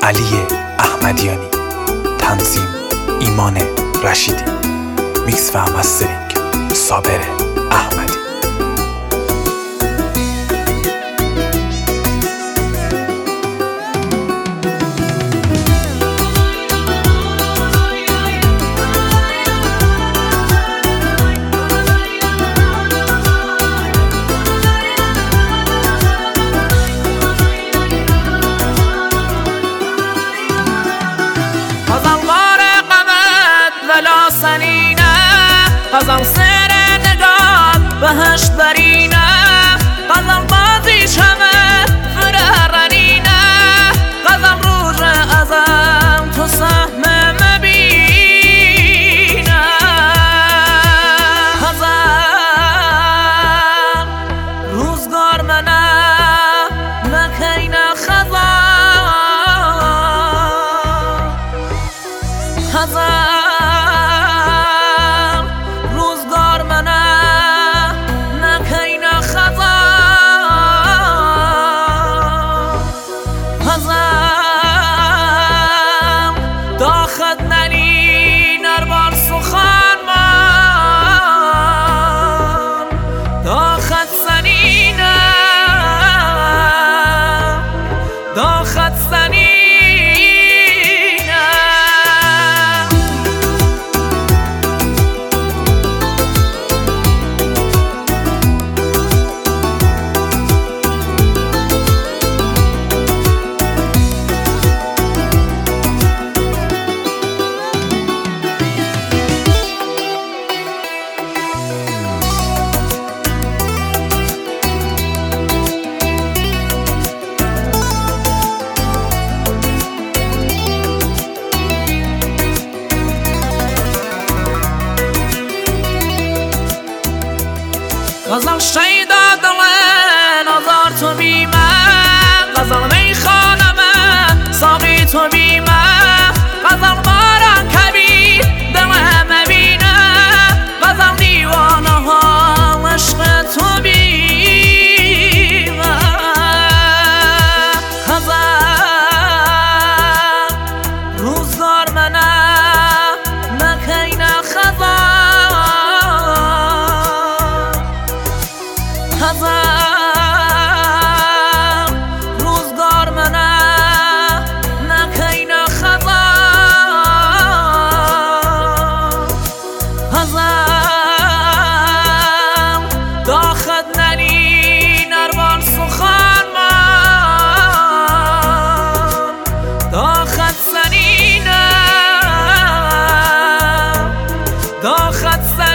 علی احمدیانی، تنظیم ایمان رشیدی، میکس و مسترینگ صابر احمدی. غزل سر نگاه بهشت برینه، غزل بازی شمه فرارنینه، غزل روز ازم تو سهم مبینه، غزل روزگار منه نکینه، غزل داخت ننی نربار سخن من، داخت سنینه داخت سنینه. غزل شیدا دل نظر تو بیمه، غزل میخانمه ساقی تو بیمه، غزل باران کبیر دلم مبینه، غزل دیوانه ها عشق تو بیمه، غزل روزگار منه نکینه، غزل روزگار منه نکینه، غزل داخت ننی نربان سخن من، داخت سنینه داخت سنینه.